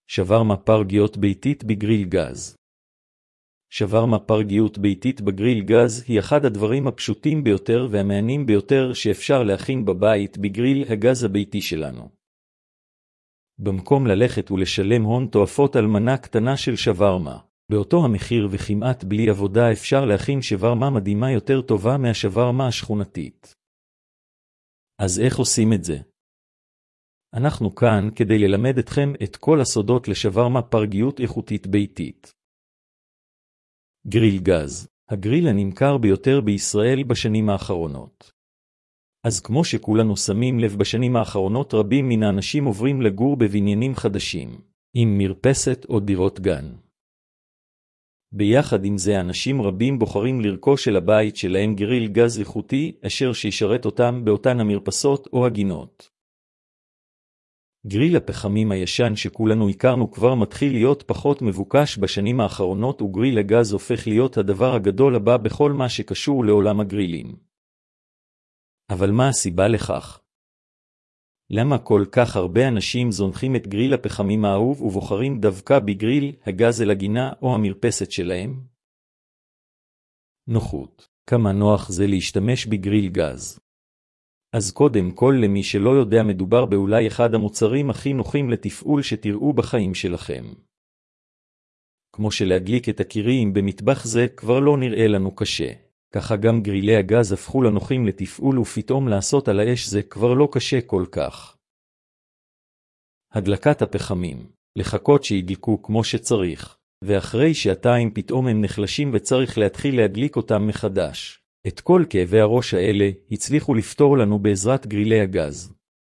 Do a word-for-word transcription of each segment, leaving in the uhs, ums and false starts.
שווארמה פרגיות ביתית בגריל גז. שווארמה פרגיות ביתית בגריל גז היא אחד הדברים הפשוטים ביותר והמעניינים ביותר שאפשר להכין בבית בגריל הגז הביתי שלנו. במקום ללכת ולשלם הון תועפות על מנה קטנה של שווארמה, באותו המחיר וכמעט בלי עבודה אפשר להכין שווארמה מדהימה יותר טובה מהשווארמה השכונתית. אז איך עושים את זה? אנחנו כאן כדי ללמד אתכם את כל הסודות לשווארמה פרגיות איכותית ביתית. גריל גז, הגריל הנמכר ביותר בישראל בשנים האחרונות. אז כמו שכולנו שמים לב, בשנים האחרונות רבים מן האנשים עוברים לגור בבניינים חדשים, עם מרפסת או דירות גן. ביחד עם זה אנשים רבים בוחרים לרכוש אל הבית שלהם גריל גז איכותי, אשר שישרת אותם באותן המרפסות או הגינות. גריל הפחמים הישן שכולנו הכרנו כבר מתחיל להיות פחות מבוקש בשנים האחרונות, וגריל הגז הופך להיות הדבר הגדול הבא בכל מה שקשור לעולם הגרילים. אבל מה הסיבה לכך? למה כל כך הרבה אנשים זונחים את גריל הפחמים האהוב ובוחרים דווקא בגריל הגז אל הגינה או המרפסת שלהם? נוחות. כמה נוח זה להשתמש בגריל גז. אז קודם כל, למי שלא יודע, מדובר באולי אחד המוצרים הכי נוחים לתפעול שתראו בחיים שלכם. כמו שלהדליק את הקירים במטבח זה כבר לא נראה לנו קשה. ככה גם גרילי הגז הפכו לנוחים לתפעול, ופתאום לעשות על האש זה כבר לא קשה כל כך. הדלקת הפחמים, לחכות שידלקו כמו שצריך, ואחרי שעתיים פתאום הם נחלשים וצריך להתחיל להדליק אותם מחדש. את כל כאבי הראש האלה הצליחו לפתור לנו בעזרת גרילי הגז.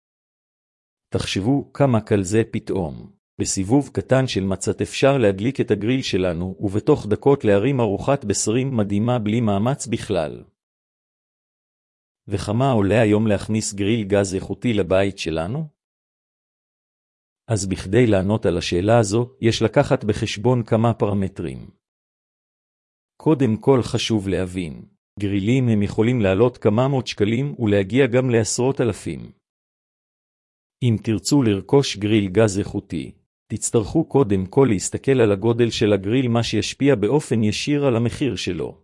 תחשבו כמה קל זה פתאום. בסיבוב קטן של מצת אפשר להדליק את הגריל שלנו, ובתוך דקות להרים ארוחת בשרים מדהימה בלי מאמץ בכלל. וכמה עולה היום להכניס גריל גז איכותי לבית שלנו? אז בכדי לענות על השאלה הזו, יש לקחת בחשבון כמה פרמטרים. קודם כל חשוב להבין, גרילים הם יכולים לעלות כמה מאות שקלים ולהגיע גם לעשרות אלפים. אם תרצו לרכוש גריל גז איכותי, תצטרכו קודם כל להסתכל על הגודל של הגריל, מה שישפיע באופן ישיר על המחיר שלו.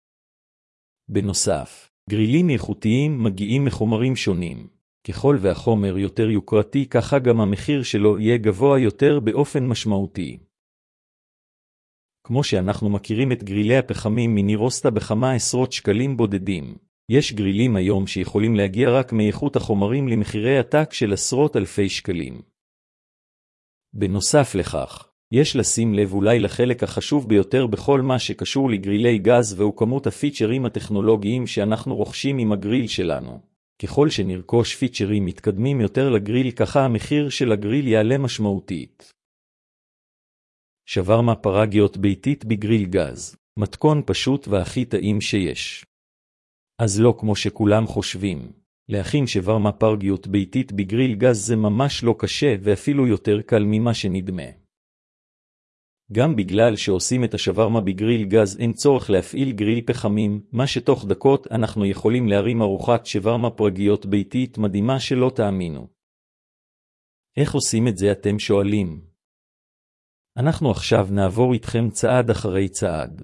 בנוסף, גרילים איכותיים מגיעים מחומרים שונים. ככל והחומר יותר יוקרתי, ככה גם המחיר שלו יהיה גבוה יותר באופן משמעותי. כמו שאנחנו מכירים את גרילי הפחמים מנירוסטה בכמה עשרות שקלים בודדים, יש גרילים היום שיכולים להגיע רק מאיכות החומרים למחירי עתק של עשרות אלפי שקלים. בנוסף לכך, יש לשים לב אולי לחלק החשוב ביותר בכל מה שקשור לגרילי גז, והוא כמות הפיצ'רים הטכנולוגיים שאנחנו רוכשים עם הגריל שלנו. ככל שנרכוש פיצ'רים מתקדמים יותר לגריל, ככה המחיר של הגריל יעלה משמעותית. שווארמה פרגיות ביתית בגריל גז, מתכון פשוט והכי טעים שיש. אז לא כמו שכולם חושבים. להכין שווארמה פרגיות ביתית בגריל גז זה ממש לא קשה, ואפילו יותר קל ממה שנדמה. גם בגלל שעושים את השווארמה בגריל גז אין צורך להפעיל גריל פחמים, מה שתוך דקות אנחנו יכולים להרים ארוחת שווארמה פרגיות ביתית מדהימה שלא תאמינו. איך עושים את זה, אתם שואלים? אנחנו עכשיו נעבור איתכם צעד אחרי צעד.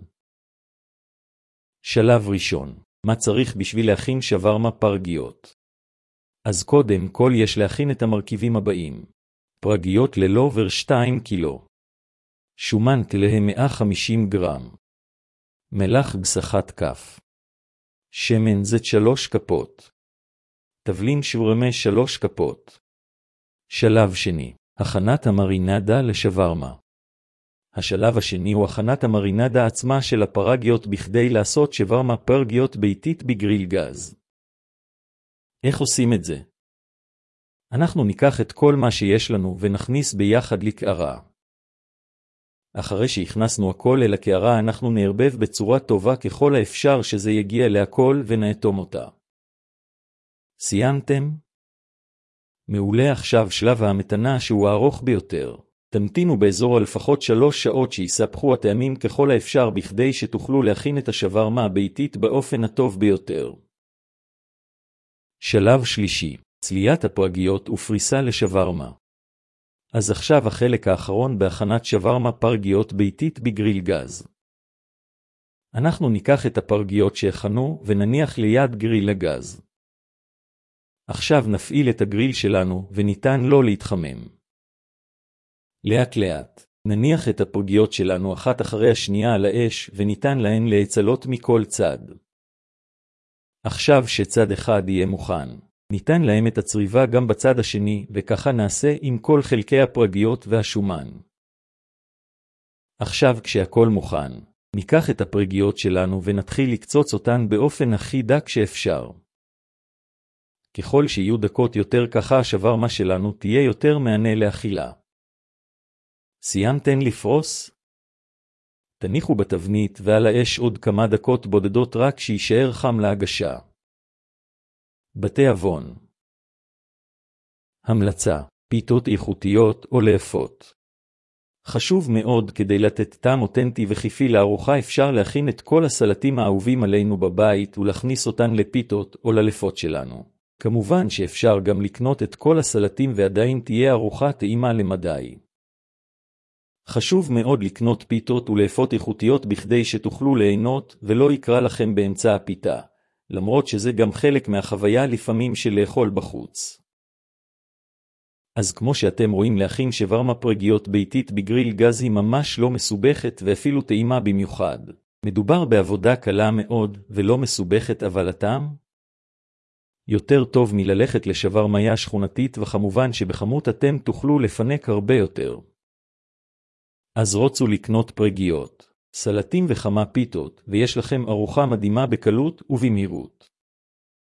שלב ראשון, מה צריך בשביל להכין שווארמה פרגיות? אז קודם כל יש להכין את המרכיבים הבאים. פרגיות ללא עובר שתיים קילו. שומן תלהה מאה וחמישים גרם. מלח גסחת כף. שמן זית שלוש כפות. תבלין שווארמה שלוש כפות. שלב שני, הכנת המרינדה לשווארמה. השלב השני הוא הכנת המרינדה עצמה של הפרגיות בכדי לעשות שווארמה פרגיות ביתית בגריל גז. איך עושים את זה? אנחנו ניקח את כל מה שיש לנו ונכניס ביחד לקערה. אחרי שהכנסנו הכל אל הקערה, אנחנו נערבב בצורה טובה ככל האפשר שזה יגיע להכל ונאטום אותה. סיימתם? מעולה. עכשיו שלב ההמתנה, שהוא הארוך ביותר. תמתינו באזור לפחות שלוש שעות שיספחו הטעמים ככל האפשר בכדי שתוכלו להכין את השווארמה הביתית באופן הטוב ביותר. שלב שלישי, צליית הפרגיות ופריסה לשווארמה. אז עכשיו החלק האחרון בהכנת שווארמה פרגיות ביתית בגריל גז. אנחנו ניקח את הפרגיות שהכנו ונניח ליד גריל הגז. עכשיו נפעיל את הגריל שלנו וניתן לו להתחמם. לאט לאט נניח את הפרגיות שלנו אחת אחרי השנייה על האש וניתן להן להצלות מכל צד. עכשיו שצד אחד יהיה מוכן, ניתן להם את הצריבה גם בצד השני, וככה נעשה עם כל חלקי הפרגיות והשומן. עכשיו כשהכל מוכן, ניקח את הפרגיות שלנו ונתחיל לקצוץ אותן באופן הכי דק שאפשר. ככל שיהיו דקות יותר ככה השווארמה שלנו תהיה יותר מענה לאכילה. סיימתן לפרוס? תניחו בתבנית ועל האש עוד כמה דקות בודדות רק שישאר חם להגשה. בתי אבון. המלצה, פיתות איכותיות או לאפות. חשוב מאוד כדי לתת טעם אותנטי וחיפי לארוחה אפשר להכין את כל הסלטים האהובים עלינו בבית ולהכניס אותן לפיתות או ללפות שלנו. כמובן שאפשר גם לקנות את כל הסלטים ועדיין תהיה ארוחה טעימה למדי. חשוב מאוד לקנות פיתות ולאפות איכותיות בכדי שתוכלו ליהנות ולא יקרה לכם באמצע הפיתה, למרות שזה גם חלק מהחוויה לפעמים של לאכול בחוץ. אז כמו שאתם רואים להכין שווארמה פרגיות ביתית בגריל גז היא ממש לא מסובכת ואפילו טעימה במיוחד. מדובר בעבודה קלה מאוד ולא מסובכת אבל הטעם? יותר טוב מללכת לשווארמיה שכונתית וכמובן שבכמות אתם תוכלו לפנק הרבה יותר. אז רוצו לקנות פרגיות, סלטים וכמה פיתות, ויש לכם ארוחה מדהימה בקלות ובמהירות.